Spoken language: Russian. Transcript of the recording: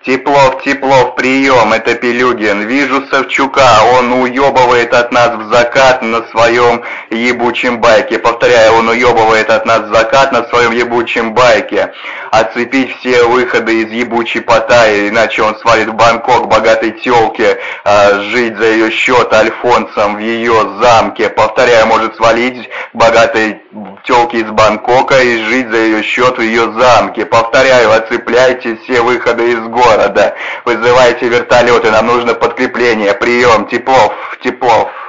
Теплов, Теплов, прием, это Пилюгин. Вижу Савчука, он уебывает от нас в закат на своем ебучем байке. Повторяю, он уебывает от нас в закат на своем ебучем байке. Оцепить все выходы из ебучей Паттайи, иначе он свалит в Бангкок богатой тёлке, жить за ее счет альфонсом в ее замке. Повторяю, может свалить богатой тёлке из Бангкока и жить за ее счет в ее замке. Повторяю, оцепляйте все выходы из города. Вызывайте вертолеты, нам нужно подкрепление. Прием, Теплов, Теплов.